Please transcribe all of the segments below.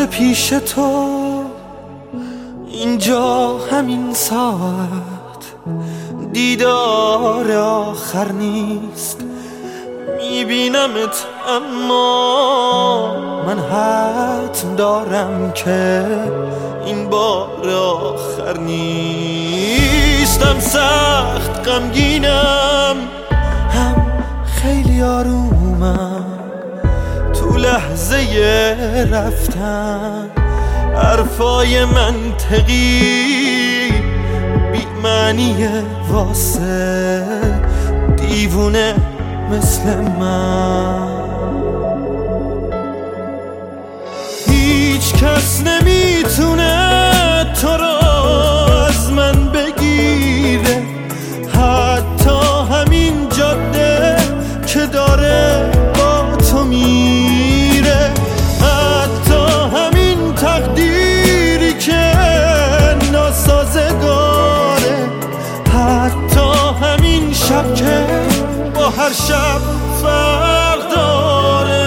لحظه پیش تو، اینجا همین ساعت دیدار آخر نیست. میبینمت اما من حتم دارم که این بار آخر نیستم. سخت غمگینم هم خیلی آرومم، تو لحظه رفتن حرفای منطقی بی معنیه واسه دیوونه مثل من. هیچ کس نمیتونه تو رو از من بگیره، حتی همین جاده که داره با تو میره، حتی همین تقدیری که ناسازگاره، حتی همین شب که با هر شب فرق داره.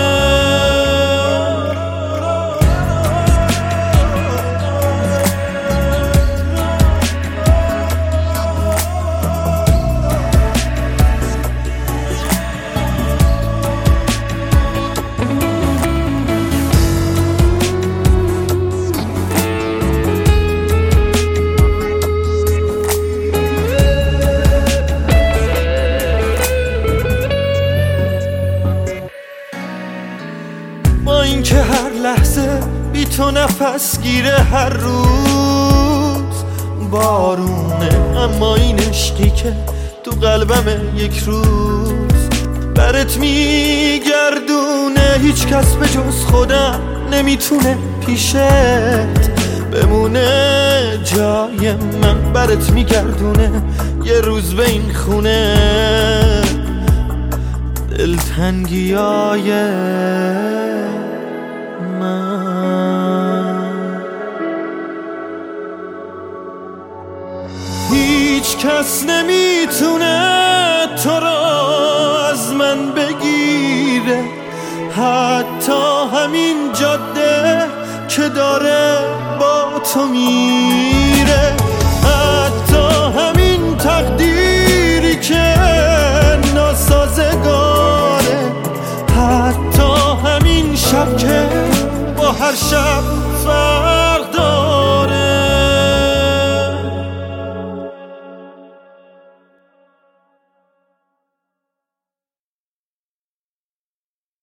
با اینکه هر لحظه بی تو نفس گیره، هر روز بارونه، اما این عشقی که تو قلبمه یک روز برات میگردونه. هیچ کس به جز خودم نمیتونه پیشت بمونه، جای من برات میگردونه یه روز به این خونه. دلتنگیای هیچ کس نمیتونه تو رو از من بگیره، حتی همین جاده که داره با تو میره، حتی همین تقدیری که ناسازگاره، حتی همین شب که با هر شب فرق